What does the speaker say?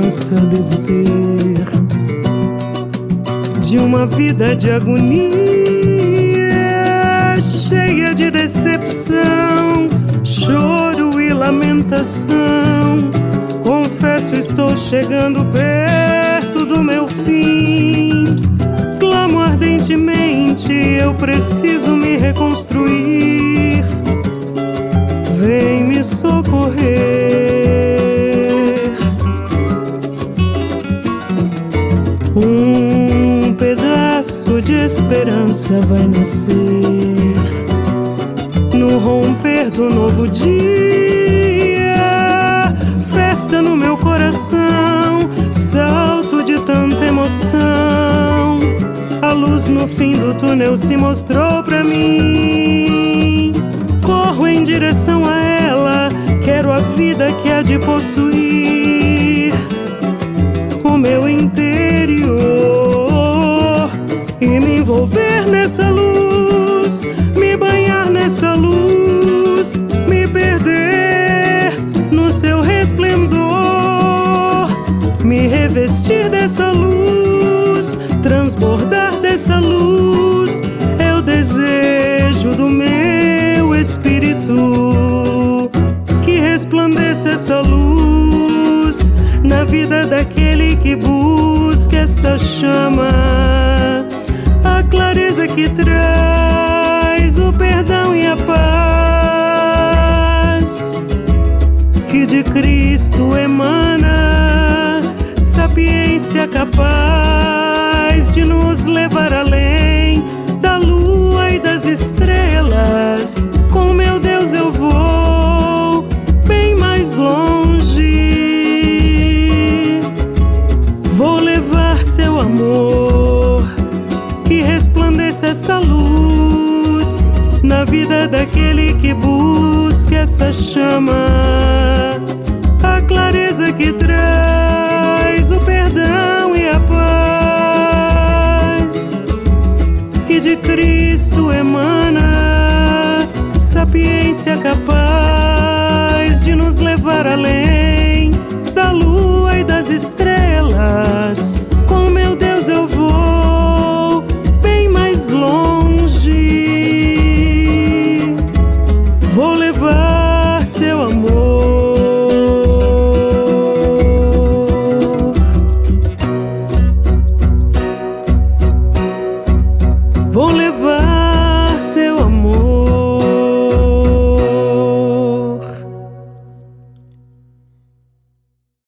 esperança devo ter de uma vida de agonia, cheia de decepção, choro e lamentação? Confesso, estou chegando perto do meu fim. Clamo ardentemente, eu preciso me reconstruir. Vem me socorrer. Um pedaço de esperança vai nascer no romper do novo dia. Festa no meu coração, salto de tanta emoção. A luz no fim do túnel se mostrou pra mim. Corro em direção a ela, quero a vida que há de possuir o meu interior e me envolver nessa luz, me banhar nessa luz, me perder no seu resplendor, me revestir dessa luz, transbordar dessa luz. É o desejo do meu espírito que resplandeça essa luz na vida daquele que busca essa chama, a clareza que traz o perdão e a paz que de Cristo emana, sapiência capaz de nos levar além da lua e das estrelas. Com meu Deus eu vou bem mais longe. Vou levar seu amor que resplandeça essa luz na vida daquele que busca essa chama, a clareza que traz o perdão e a paz que de Cristo emana, sapiência capaz de nos levar além da lua e das estrelas. Com meu Deus eu vou bem mais longe. Vou levar seu amor. Vou levar seu amor.